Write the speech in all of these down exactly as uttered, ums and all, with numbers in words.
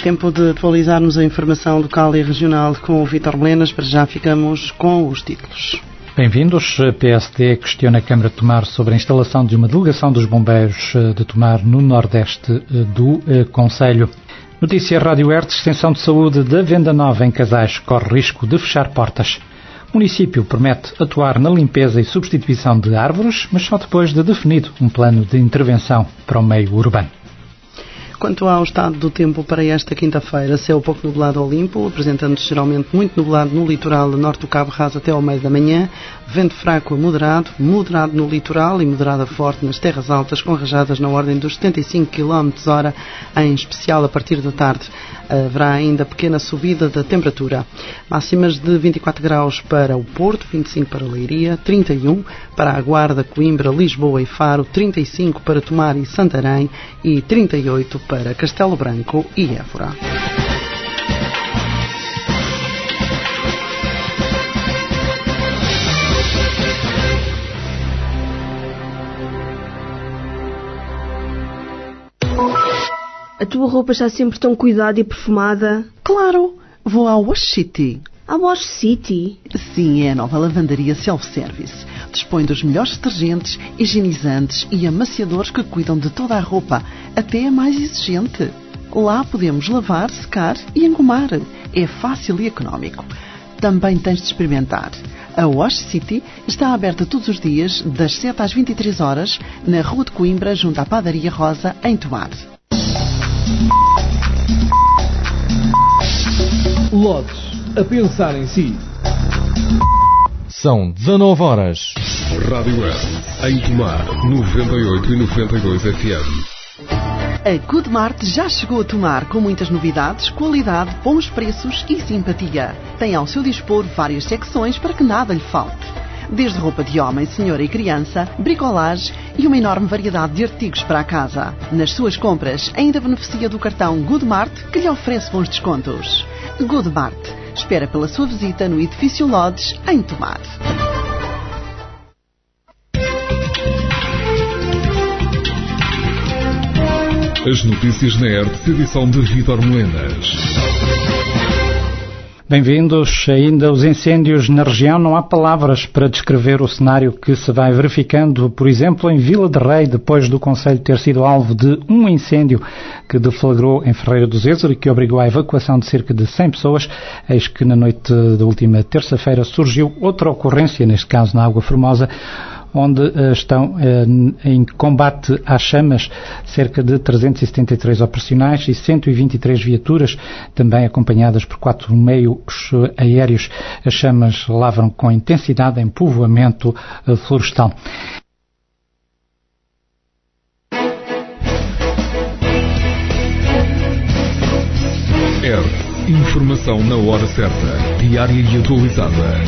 tempo de atualizarmos a informação local e regional com o Vítor Melenas. Para já ficamos com os títulos. Bem-vindos. A P S D questiona a Câmara de Tomar sobre a instalação de uma delegação dos bombeiros de Tomar no nordeste do concelho. Notícia Rádio Hertz, extensão de saúde da Venda Nova em Casais corre risco de fechar portas. O município promete atuar na limpeza e substituição de árvores, mas só depois de definido um plano de intervenção para o meio urbano. Quanto ao estado do tempo para esta quinta-feira, céu pouco nublado ou limpo, apresentando-se geralmente muito nublado no litoral norte do Cabo Raso até ao meio da manhã, vento fraco a moderado, moderado no litoral e moderado a forte nas terras altas, com rajadas na ordem dos setenta e cinco quilómetros por hora, em especial a partir da tarde. Haverá ainda pequena subida da temperatura. Máximas de vinte e quatro graus para o Porto, vinte e cinco para Leiria, trinta e um para a Guarda, Coimbra, Lisboa e Faro, trinta e cinco para Tomar e Santarém e trinta e oito para Castelo Branco e Évora. A tua roupa está sempre tão cuidada e perfumada? Claro, vou ao Wash City. A Wash City? Sim, é a nova lavandaria self-service. Dispõe dos melhores detergentes, higienizantes e amaciadores que cuidam de toda a roupa, até a mais exigente. Lá podemos lavar, secar e engomar. É fácil e económico. Também tens de experimentar. A Wash City está aberta todos os dias, das sete às vinte e três horas, na Rua de Coimbra, junto à Padaria Rosa, em Tomar. Lotes, a pensar em si. São dezanove horas. Rádio Hertz, em Tomar, noventa e oito e noventa e dois F M. A Goodmart já chegou a Tomar com muitas novidades, qualidade, bons preços e simpatia. Tem ao seu dispor várias secções para que nada lhe falte. Desde roupa de homem, senhora e criança, bricolagem e uma enorme variedade de artigos para a casa. Nas suas compras, ainda beneficia do cartão Goodmart, que lhe oferece bons descontos. Goodmart espera pela sua visita no edifício Lodge, em Tomar. As notícias na Hertz, edição de Vítor Melenas. Bem-vindos. Ainda os incêndios na região. Não há palavras para descrever o cenário que se vai verificando, por exemplo, em Vila de Rei, depois do concelho ter sido alvo de um incêndio que deflagrou em Ferreira do Zézer e que obrigou à evacuação de cerca de cem pessoas. Eis que na noite da última terça-feira surgiu outra ocorrência, neste caso na Água Formosa, onde uh, estão uh, em combate às chamas cerca de trezentos e setenta e três operacionais e cento e vinte e três viaturas, também acompanhadas por quatro meios aéreos. As chamas lavram com intensidade em povoamento uh, florestal. Hertz, informação na hora certa, diária e atualizada.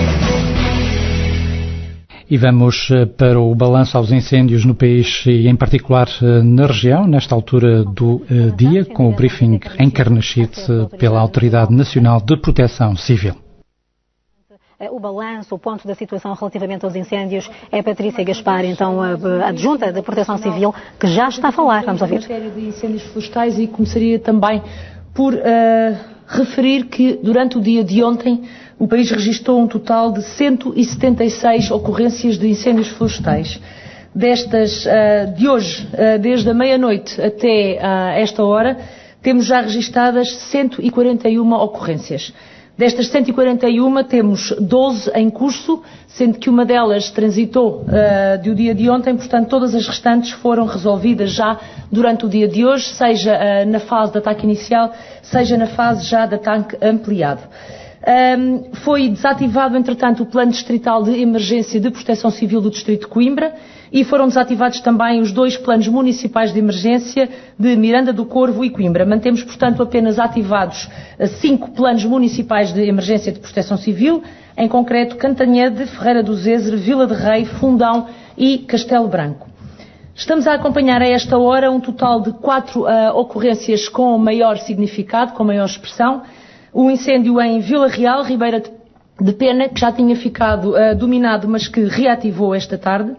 E vamos para o balanço aos incêndios no país e, em particular, na região, nesta altura do dia, com o briefing encarnascido pela Autoridade Nacional de Proteção Civil. O balanço, o ponto da situação relativamente aos incêndios é a Patrícia Gaspar, então a adjunta da Proteção Civil, que já está a falar. Vamos ouvir. Em matéria de incêndios florestais, e começaria também por uh, referir que durante o dia de ontem o país registrou um total de cento e setenta e seis ocorrências de incêndios florestais. Destas, uh, de hoje, uh, desde a meia-noite até uh, esta hora, temos já registradas cento e quarenta e uma ocorrências. Destas cento e quarenta e uma, temos doze em curso, sendo que uma delas transitou uh, do dia de ontem, portanto todas as restantes foram resolvidas já durante o dia de hoje, seja uh, na fase de ataque inicial, seja na fase já de ataque ampliado. Um, foi desativado, entretanto, o Plano Distrital de Emergência de Proteção Civil do Distrito de Coimbra e foram desativados também os dois planos municipais de emergência de Miranda do Corvo e Coimbra. Mantemos, portanto, apenas ativados cinco planos municipais de emergência de proteção civil, em concreto Cantanhede, Ferreira do Zézer, Vila de Rei, Fundão e Castelo Branco. Estamos a acompanhar a esta hora um total de quatro uh, ocorrências com maior significado, com maior expressão. O incêndio em Vila Real, Ribeira de Pena, que já tinha ficado uh, dominado, mas que reativou esta tarde.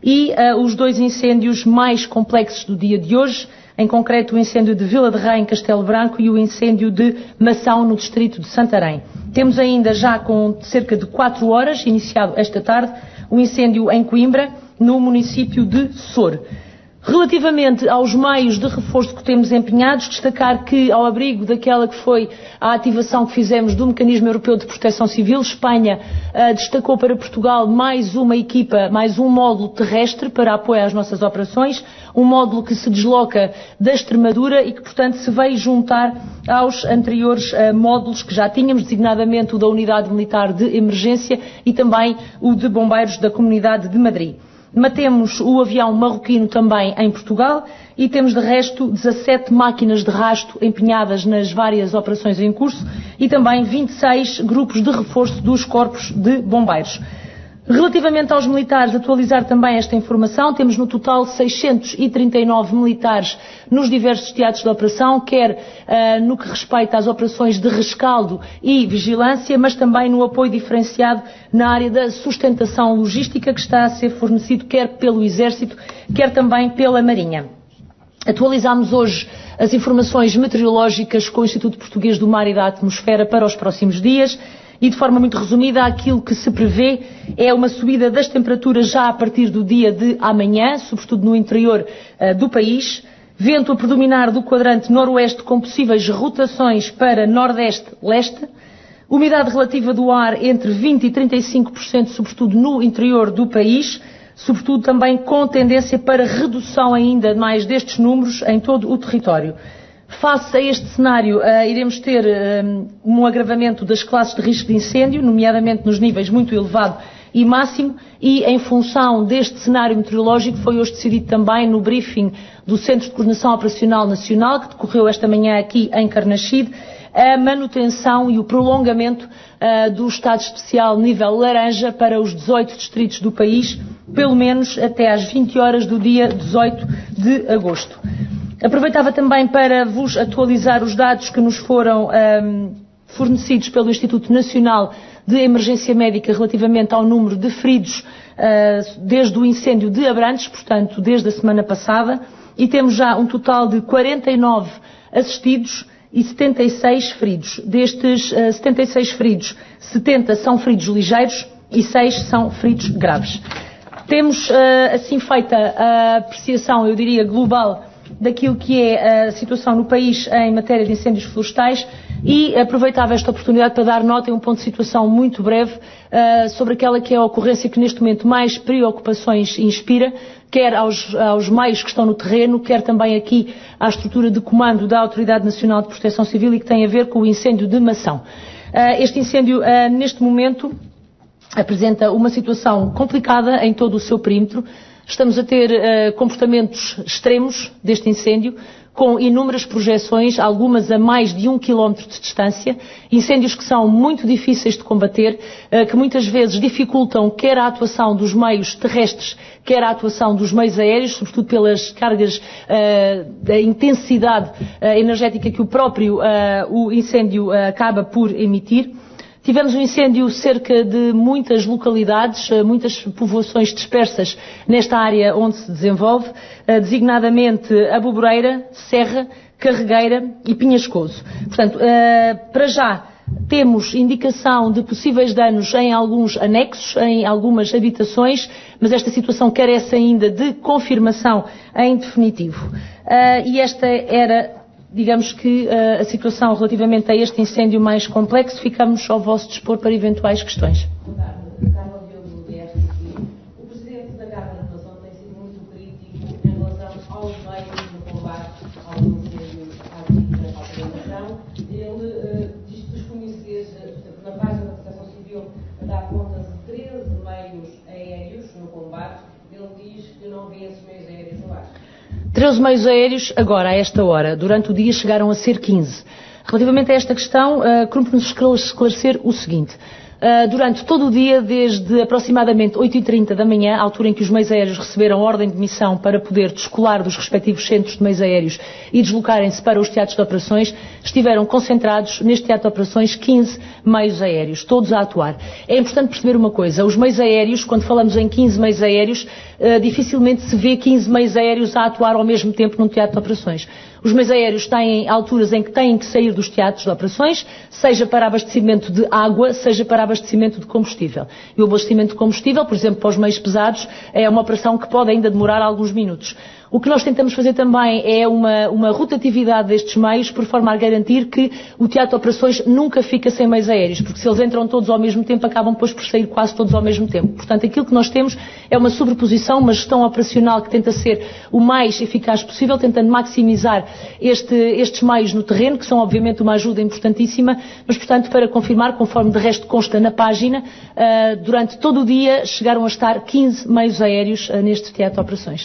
e uh, os dois incêndios mais complexos do dia de hoje, em concreto o incêndio de Vila de Rei, em Castelo Branco, e o incêndio de Mação, no distrito de Santarém. Temos ainda, já com cerca de quatro horas, iniciado esta tarde, o incêndio em Coimbra, no município de Sor. Relativamente aos meios de reforço que temos empenhados, destacar que, ao abrigo daquela que foi a ativação que fizemos do Mecanismo Europeu de Proteção Civil, Espanha uh, destacou para Portugal mais uma equipa, mais um módulo terrestre para apoio às nossas operações, um módulo que se desloca da Extremadura e que, portanto, se veio juntar aos anteriores uh, módulos que já tínhamos, designadamente o da Unidade Militar de Emergência e também o de Bombeiros da Comunidade de Madrid. Matemos o avião marroquino também em Portugal e temos de resto dezassete máquinas de rasto empenhadas nas várias operações em curso e também vinte e seis grupos de reforço dos corpos de bombeiros. Relativamente aos militares, atualizar também esta informação, temos no total seiscentos e trinta e nove militares nos diversos teatros de operação, quer uh, no que respeita às operações de rescaldo e vigilância, mas também no apoio diferenciado na área da sustentação logística que está a ser fornecido quer pelo Exército, quer também pela Marinha. Atualizámos hoje as informações meteorológicas com o Instituto Português do Mar e da Atmosfera para os próximos dias. E, de forma muito resumida, aquilo que se prevê é uma subida das temperaturas já a partir do dia de amanhã, sobretudo no interior uh, do país. Vento a predominar do quadrante noroeste com possíveis rotações para nordeste-leste. Umidade relativa do ar entre vinte e trinta e cinco por cento, sobretudo no interior do país. Sobretudo também com tendência para redução ainda mais destes números em todo o território. Face a este cenário, uh, iremos ter uh, um agravamento das classes de risco de incêndio, nomeadamente nos níveis muito elevado e máximo, e em função deste cenário meteorológico foi hoje decidido também no briefing do Centro de Coordenação Operacional Nacional, que decorreu esta manhã aqui em Carnaxide, a manutenção e o prolongamento uh, do estado especial nível laranja para os dezoito distritos do país, pelo menos até às vinte horas do dia dezoito de agosto. Aproveitava também para vos atualizar os dados que nos foram um, fornecidos pelo Instituto Nacional de Emergência Médica relativamente ao número de feridos uh, desde o incêndio de Abrantes, portanto, desde a semana passada, e temos já um total de quarenta e nove assistidos e setenta e seis feridos. Destes uh, setenta e seis feridos, setenta são feridos ligeiros e seis são feridos graves. Temos, uh, assim, feita a apreciação, eu diria, global daquilo que é a situação no país em matéria de incêndios florestais e aproveitava esta oportunidade para dar nota em um ponto de situação muito breve uh, sobre aquela que é a ocorrência que neste momento mais preocupações inspira, quer aos, aos meios que estão no terreno, quer também aqui à estrutura de comando da Autoridade Nacional de Proteção Civil e que tem a ver com o incêndio de Mação. Uh, este incêndio, uh, neste momento, apresenta uma situação complicada em todo o seu perímetro. Estamos a ter uh, comportamentos extremos deste incêndio, com inúmeras projeções, algumas a mais de um quilómetro de distância, incêndios que são muito difíceis de combater, uh, que muitas vezes dificultam quer a atuação dos meios terrestres, quer a atuação dos meios aéreos, sobretudo pelas cargas uh, da intensidade uh, energética que o próprio uh, o incêndio uh, acaba por emitir. Tivemos um incêndio cerca de muitas localidades, muitas povoações dispersas nesta área onde se desenvolve, designadamente a Boboreira, Serra, Carregueira e Pinhascoso. Portanto, para já temos indicação de possíveis danos em alguns anexos, em algumas habitações, mas esta situação carece ainda de confirmação em definitivo. E esta era, digamos que uh, a situação relativamente a este incêndio mais complexo. Ficamos ao vosso dispor para eventuais questões. O Presidente da Câmara de Nação tem sido muito crítico em relação aos meios no combate aos incêndios à nação. Ele uh, diz que desconhecer, uh, na página da Proteção Civil, dá conta de treze meios aéreos no combate. Ele diz que não vê esses meios aéreos no ar. treze meios aéreos, agora, a esta hora. Durante o dia chegaram a ser quinze. Relativamente a esta questão, uh, cumpre-nos esclarecer o seguinte. uh, durante todo o dia, desde aproximadamente oito e trinta da manhã, à altura em que os meios aéreos receberam ordem de missão para poder descolar dos respectivos centros de meios aéreos e deslocarem-se para os teatros de operações, estiveram concentrados neste teatro de operações quinze meios aéreos, todos a atuar. É importante perceber uma coisa, os meios aéreos, quando falamos em quinze meios aéreos, uh, dificilmente se vê quinze meios aéreos a atuar ao mesmo tempo num teatro de operações. Os meios aéreos têm alturas em que têm que sair dos teatros de operações, seja para abastecimento de água, seja para abastecimento de combustível. E o abastecimento de combustível, por exemplo, para os meios pesados, é uma operação que pode ainda demorar alguns minutos. O que nós tentamos fazer também é uma, uma rotatividade destes meios, por forma a garantir que o teatro de operações nunca fica sem meios aéreos, porque se eles entram todos ao mesmo tempo, acabam depois por sair quase todos ao mesmo tempo. Portanto, aquilo que nós temos é uma sobreposição, uma gestão operacional que tenta ser o mais eficaz possível, tentando maximizar este, estes meios no terreno, que são obviamente uma ajuda importantíssima, mas, portanto, para confirmar, conforme de resto consta na página, uh, durante todo o dia chegaram a estar quinze meios aéreos uh, neste teatro de operações.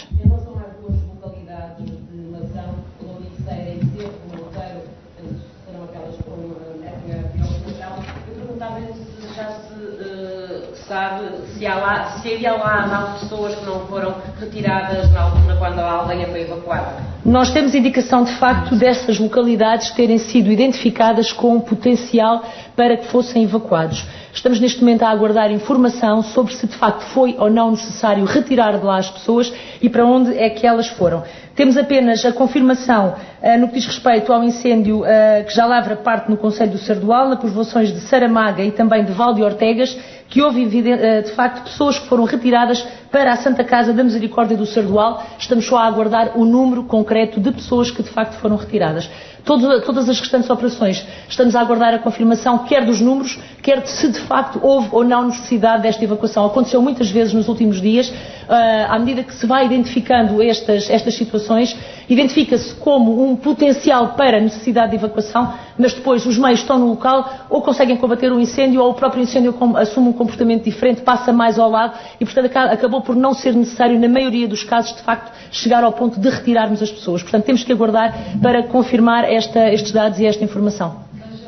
Sabe se, há lá, se havia lá mais pessoas que não foram retiradas na altura quando a aldeia foi evacuada? Nós temos indicação, de facto, dessas localidades terem sido identificadas com potencial para que fossem evacuados. Estamos neste momento a aguardar informação sobre se de facto foi ou não necessário retirar de lá as pessoas e para onde é que elas foram. Temos apenas a confirmação uh, no que diz respeito ao incêndio uh, que já lavra parte no concelho do Sardual, nas povoações de Saramaga e também de Valde Ortegas, que houve de facto pessoas que foram retiradas para a Santa Casa da Misericórdia do Sardual. Estamos só a aguardar o número concreto de pessoas que de facto foram retiradas. Todo, todas as restantes operações estamos a aguardar a confirmação quer dos números, quer de se de facto houve ou não necessidade desta evacuação. Aconteceu muitas vezes nos últimos dias, uh, à medida que se vai identificando estas, estas situações, identifica-se como um potencial para necessidade de evacuação, mas depois os meios estão no local, ou conseguem combater o incêndio, ou o próprio incêndio assume um comportamento diferente, passa mais ao lado, e portanto acabou por não ser necessário, na maioria dos casos, de facto, chegar ao ponto de retirarmos as pessoas. Portanto, temos que aguardar para confirmar esta, estes dados e esta informação.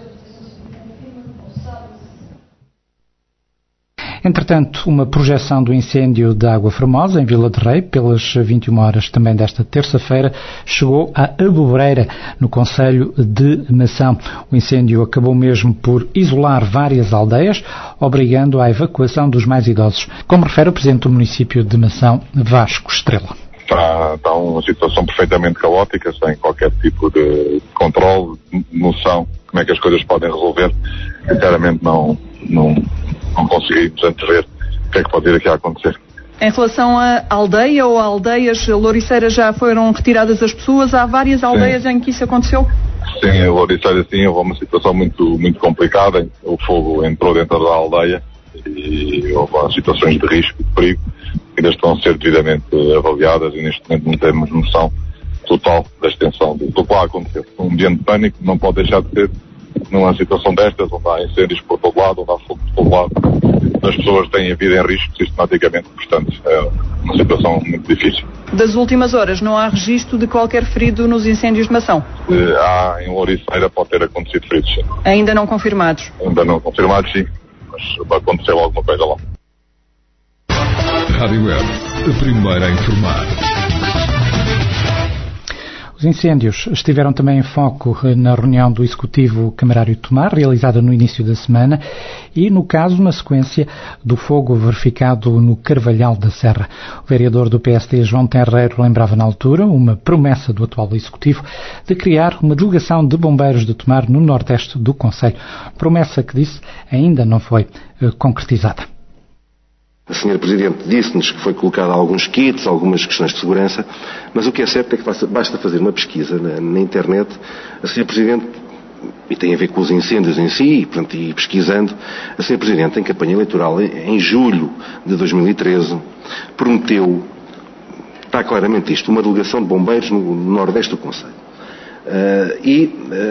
Entretanto, uma projeção do incêndio de Água Formosa, em Vila de Rei, pelas vinte e uma horas também desta terça-feira, chegou à Abobreira, no concelho de Mação. O incêndio acabou mesmo por isolar várias aldeias, obrigando à evacuação dos mais idosos, como refere o presidente do município de Mação, Vasco Estrela. Está, está uma situação perfeitamente caótica, sem qualquer tipo de controle, noção como é que as coisas podem resolver. Sinceramente não, não, não conseguimos antever o que é que pode vir aqui a acontecer. Em relação à aldeia ou a aldeias, Louriceira, já foram retiradas as pessoas? Há várias aldeias sim. Em que isso aconteceu? Sim, em Louriceira sim, houve uma situação muito, muito complicada. O fogo entrou dentro da aldeia e houve situações de risco, de perigo, que ainda estão a ser devidamente avaliadas e neste momento não temos noção total da extensão do que lá aconteceu. Um ambiente de pânico não pode deixar de ser numa situação destas, onde há incêndios por todo lado, onde há fogo por todo lado. As pessoas têm a vida em risco sistematicamente, portanto é uma situação muito difícil. Das últimas horas, não há registro de qualquer ferido nos incêndios de Mação? Uh, há, em Louriceira pode ter acontecido feridos, sim. Ainda não confirmados? Ainda não confirmados, sim, mas aconteceu alguma coisa lá. Rádio Web, a primeira a informar. Os incêndios estiveram também em foco na reunião do Executivo Camarário de Tomar, realizada no início da semana, e, no caso, na sequência do fogo verificado no Carvalhal da Serra. O vereador do P S D, João Terreiro, lembrava na altura uma promessa do atual Executivo de criar uma delegação de bombeiros de Tomar no nordeste do concelho. Promessa que, disse, ainda não foi uh, concretizada. A senhora Presidente disse-nos que foi colocado alguns kits, algumas questões de segurança, mas o que é certo é que basta fazer uma pesquisa na, na internet. A senhora Presidente, e tem a ver com os incêndios em si, e, portanto, e pesquisando, a senhora Presidente, em campanha eleitoral, em, em julho de dois mil e treze, prometeu, está claramente isto, uma delegação de bombeiros no, no nordeste do concelho. Uh, e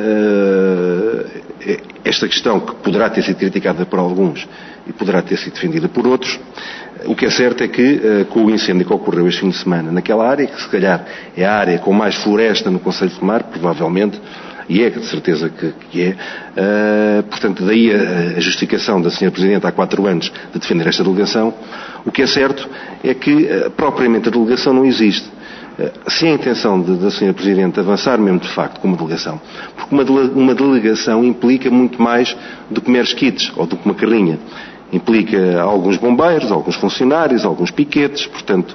uh, esta questão, que poderá ter sido criticada por alguns e poderá ter sido defendida por outros, o que é certo é que uh, com o incêndio que ocorreu este fim de semana naquela área, que se calhar é a área com mais floresta no concelho de Tomar, provavelmente, e é de certeza que, que é. Uh, portanto, daí a, a justificação da senhora Presidente há quatro anos de defender esta delegação. O que é certo é que uh, propriamente a delegação não existe. Uh, se a intenção de, da senhora Presidente avançar mesmo de facto com uma delegação, porque uma, dele, uma delegação implica muito mais do que meros kits ou do que uma carrinha. Implica alguns bombeiros, alguns funcionários, alguns piquetes, portanto,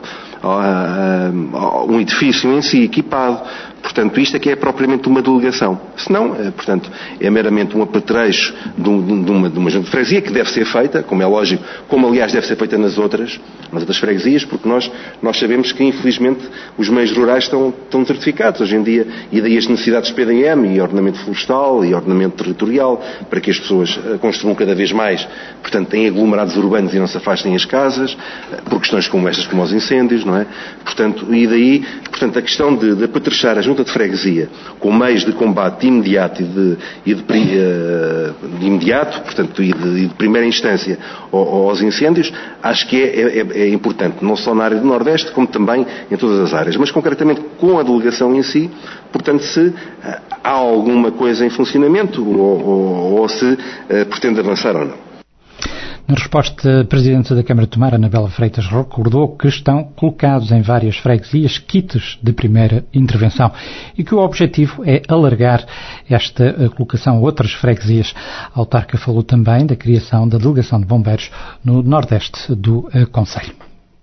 um edifício em si equipado. Portanto, isto é que é propriamente uma delegação. Se não, portanto, é meramente um apetrecho de, um, de, uma, de uma junta de freguesia que deve ser feita, como é lógico, como aliás deve ser feita nas outras, nas outras freguesias, porque nós, nós sabemos que, infelizmente, os meios rurais estão, estão certificados hoje em dia, e daí as necessidades de P D M, e ordenamento florestal, e ordenamento territorial, para que as pessoas construam cada vez mais, portanto, em aglomerados urbanos e não se afastem as casas, por questões como estas, como os incêndios, não é? Portanto, e daí, portanto, a questão de, de apetrechar a junta de freguesia com meios de combate imediato e de, e de, uh, de imediato, portanto, e de, e de primeira instância aos incêndios, acho que é, é, é importante, não só na área do Nordeste, como também em todas as áreas, mas concretamente com a delegação em si, portanto, se uh, há alguma coisa em funcionamento ou, ou, ou se uh, pretende avançar ou não. Na resposta, a Presidente da Câmara de Tomar, Anabela Freitas, recordou que estão colocados em várias freguesias kits de primeira intervenção e que o objetivo é alargar esta colocação a outras freguesias. A autarca falou também da criação da Delegação de Bombeiros no Nordeste do Concelho.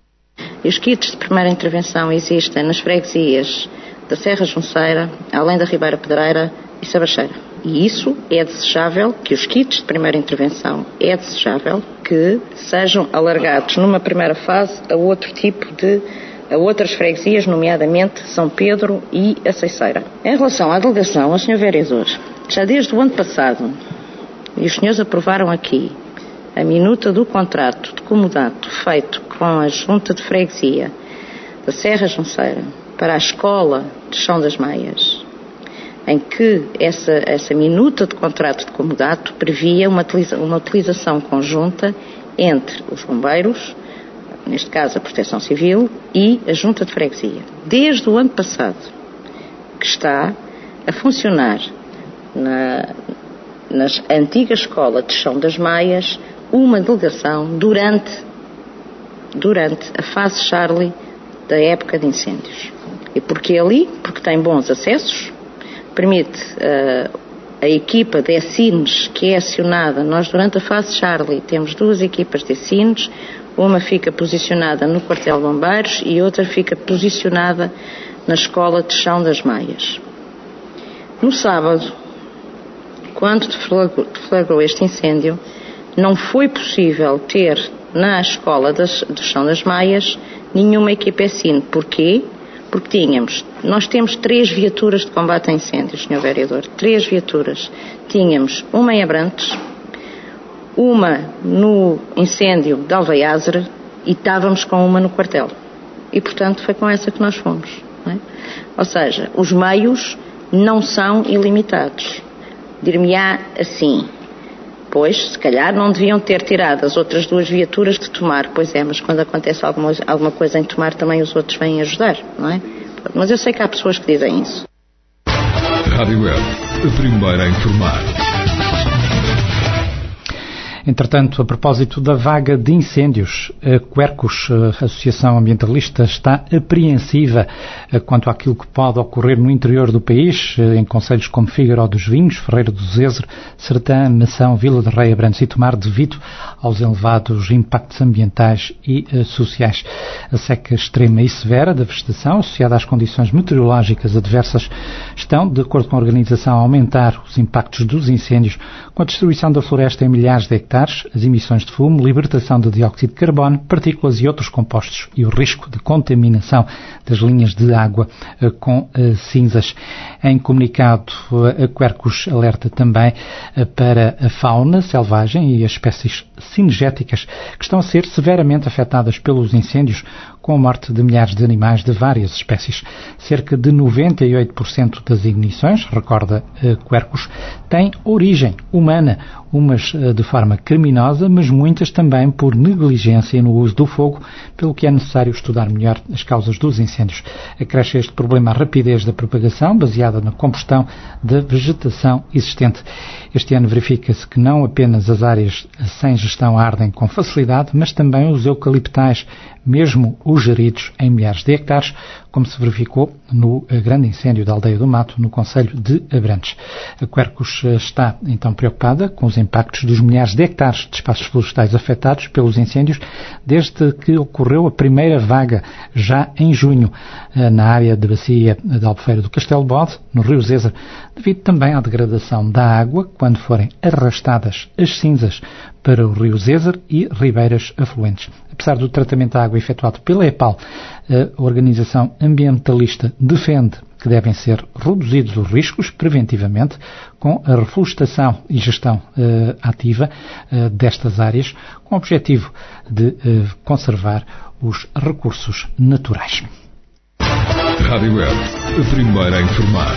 Os kits de primeira intervenção existem nas freguesias da Serra Junceira, além da Ribeira Pedreira e Sabacheira. E isso é desejável, que os kits de primeira intervenção é desejável que sejam alargados numa primeira fase a outro tipo de, a outras freguesias, nomeadamente São Pedro e a Ceiceira. Em relação à delegação, ao senhor Vereador, já desde o ano passado, e os senhores aprovaram aqui, a minuta do contrato de comodato feito com a Junta de Freguesia da Serra Junceira para a Escola de Chão das Maias, em que essa, essa minuta de contrato de comodato previa uma, uma utilização conjunta entre os bombeiros, neste caso a Proteção Civil, e a Junta de Freguesia. Desde o ano passado, que está a funcionar na, na antiga Escola de Chão das Maias uma delegação durante, durante a fase Charlie da época de incêndios. E porquê ali? Porque tem bons acessos, permite uh, a equipa de ECINES que é acionada. Nós, durante a fase Charlie, temos duas equipas de ECINES, uma fica posicionada no quartel de bombeiros e outra fica posicionada na Escola de Chão das Maias. No sábado, quando deflagrou este incêndio, não foi possível ter na Escola das, do Chão das Maias nenhuma equipa ECINE. Porquê? Porque tínhamos, nós temos três viaturas de combate a incêndios, senhor Vereador, três viaturas. Tínhamos uma em Abrantes, uma no incêndio de Alveiazere e estávamos com uma no quartel. E, portanto, foi com essa que nós fomos. Não é? Ou seja, os meios não são ilimitados. Dir-me-á assim, pois, se calhar não deviam ter tirado as outras duas viaturas de Tomar. Pois é, mas quando acontece alguma, alguma coisa em Tomar, também os outros vêm ajudar, não é? Mas eu sei que há pessoas que dizem isso. Rádio Web, a primeira a informar. Entretanto, a propósito da vaga de incêndios, a Quercus, a Associação Ambientalista, está apreensiva quanto àquilo que pode ocorrer no interior do país, em concelhos como Figueiró dos Vinhos, Ferreira do Zezer, Sertã, Mação, Vila de Rei, Abrantes e Tomar, devido aos elevados impactos ambientais e uh, sociais. A seca extrema e severa da vegetação, associada às condições meteorológicas adversas, estão, de acordo com a organização, a aumentar os impactos dos incêndios, com a destruição da floresta em milhares de hectares, as emissões de fumo, libertação de dióxido de carbono, partículas e outros compostos e o risco de contaminação das linhas de água uh, com uh, cinzas. Em comunicado, uh, a Quercus alerta também uh, para a fauna selvagem e as espécies cinegéticas que estão a ser severamente afetadas pelos incêndios, com com a morte de milhares de animais de várias espécies. Cerca de noventa e oito por cento das ignições, recorda Quercus, têm origem humana, umas de forma criminosa, mas muitas também por negligência no uso do fogo, pelo que é necessário estudar melhor as causas dos incêndios. Acresce este problema à rapidez da propagação, baseada na combustão da vegetação existente. Este ano verifica-se que não apenas as áreas sem gestão ardem com facilidade, mas também os eucaliptais, mesmo os geridos em milhares de hectares, como se verificou no grande incêndio da Aldeia do Mato, no concelho de Abrantes. A Quercus está, então, preocupada com os impactos dos milhares de hectares de espaços florestais afetados pelos incêndios, desde que ocorreu a primeira vaga, já em junho, na área de bacia da Albufeira do Castelo Bode, no Rio Zezer, devido também à degradação da água, quando forem arrastadas as cinzas para o Rio Zezer e ribeiras afluentes. Apesar do tratamento da água efetuado pela EPAL, a organização ambientalista defende que devem ser reduzidos os riscos preventivamente com a reflorestação e gestão uh, ativa uh, destas áreas, com o objetivo de uh, conservar os recursos naturais. Rádio Web, a primeira a informar.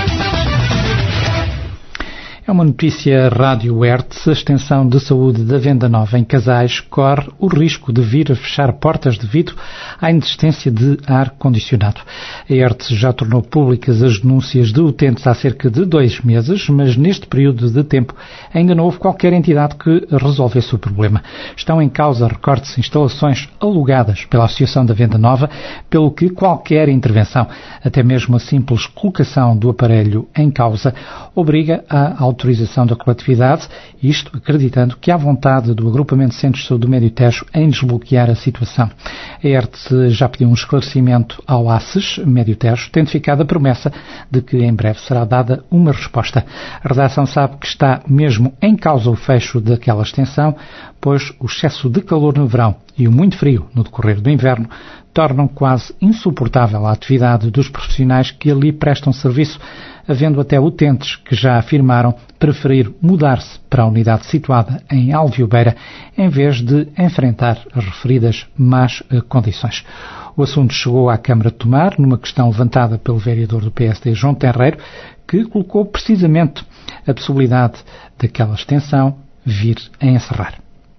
É uma notícia Rádio Hertz. A extensão de saúde da Venda Nova em Casais corre o risco de vir a fechar portas devido à inexistência de ar-condicionado. A Hertz já tornou públicas as denúncias de utentes há cerca de dois meses, mas neste período de tempo ainda não houve qualquer entidade que resolvesse o problema. Estão em causa, recorde-se, instalações alugadas pela Associação da Venda Nova, pelo que qualquer intervenção, até mesmo a simples colocação do aparelho em causa, obriga a autorização da coletividade, isto acreditando que há vontade do Agrupamento de Centros de Saúde do Médio Tejo em desbloquear a situação. A Hertz já pediu um esclarecimento ao ACES Médio Tejo, tendo ficado a promessa de que em breve será dada uma resposta. A redação sabe que está mesmo em causa o fecho daquela extensão, pois o excesso de calor no verão e o muito frio no decorrer do inverno tornam quase insuportável a atividade dos profissionais que ali prestam serviço, havendo até utentes que já afirmaram preferir mudar-se para a unidade situada em Alviobeira em vez de enfrentar as referidas más condições. O assunto chegou à Câmara de Tomar numa questão levantada pelo vereador do P S D, João Tenreiro, que colocou precisamente a possibilidade daquela extensão vir a encerrar.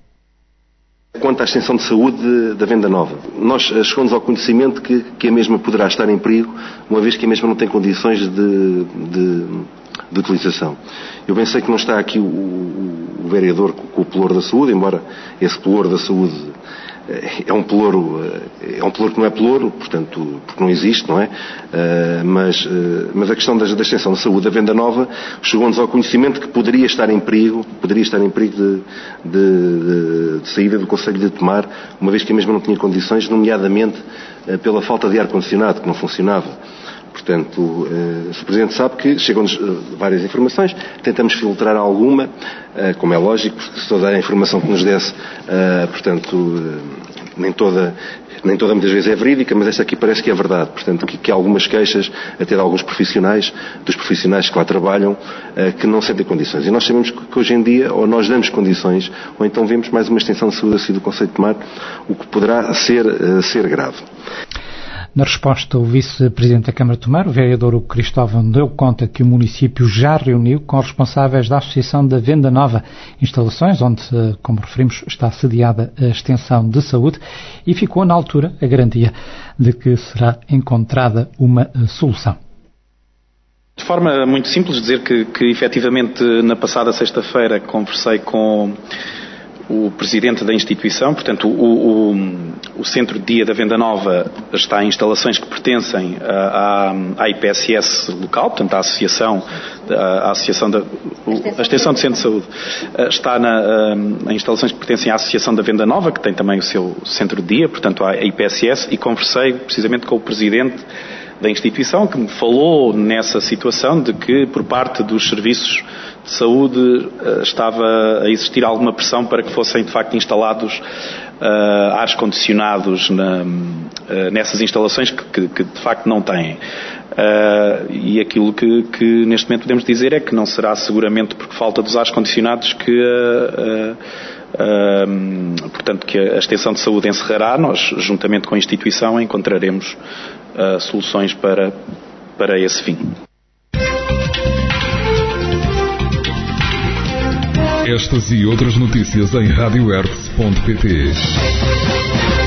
Quanto à extensão de saúde da Venda Nova, nós chegamos ao conhecimento que, que a mesma poderá estar em perigo, uma vez que a mesma não tem condições de, de, de utilização. Eu bem sei que não está aqui o, o, o vereador com o pelouro da saúde, embora esse pelouro da saúde é um pelouro, é um pelouro que não é pelouro, portanto, porque não existe, não é? Uh, mas, uh, mas a questão da, da extensão de saúde da Venda Nova chegou-nos ao conhecimento que poderia estar em perigo, poderia estar em perigo de, de, de, de saída do Conselho de Tomar, uma vez que a mesma não tinha condições, nomeadamente uh, pela falta de ar-condicionado, que não funcionava. Portanto, uh, o Presidente sabe que chegam-nos uh, várias informações, tentamos filtrar alguma, uh, como é lógico, porque se toda a informação que nos desse, uh, portanto, uh, nem toda, nem toda muitas vezes é verídica, mas esta aqui parece que é verdade. Portanto, que, que há algumas queixas, até de alguns profissionais, dos profissionais que lá trabalham, uh, que não sentem condições. E nós sabemos que, que hoje em dia, ou nós damos condições, ou então vemos mais uma extensão de saúde assim do Conselho de Tomar, o que poderá ser, uh, ser grave. Na resposta, o vice-presidente da Câmara de Tomar, o vereador Hugo Cristóvão, deu conta que o município já reuniu com os responsáveis da Associação da Venda Nova, instalações onde, como referimos, está sediada a extensão de saúde, e ficou na altura a garantia de que será encontrada uma solução. De forma muito simples, dizer que, que efetivamente na passada sexta-feira conversei com o presidente da instituição, portanto o, o, o Centro de Dia da Venda Nova está em instalações que pertencem à, à I P S S local, portanto à Associação, à Associação da a Extensão de Centro de Saúde, está na, em instalações que pertencem à Associação da Venda Nova, que tem também o seu Centro de Dia, portanto à I P S S, e conversei precisamente com o presidente da instituição, que me falou nessa situação de que, por parte dos serviços de Saúde estava a existir alguma pressão para que fossem de facto instalados uh, ares condicionados na, uh, nessas instalações que, que, que de facto não têm. Uh, e aquilo que, que neste momento podemos dizer é que não será seguramente por falta dos ares condicionados que uh, uh, uh, portanto que a extensão de saúde encerrará. Nós, juntamente com a instituição, encontraremos uh, soluções para, para esse fim. Estas e outras notícias em radio ertz ponto pt.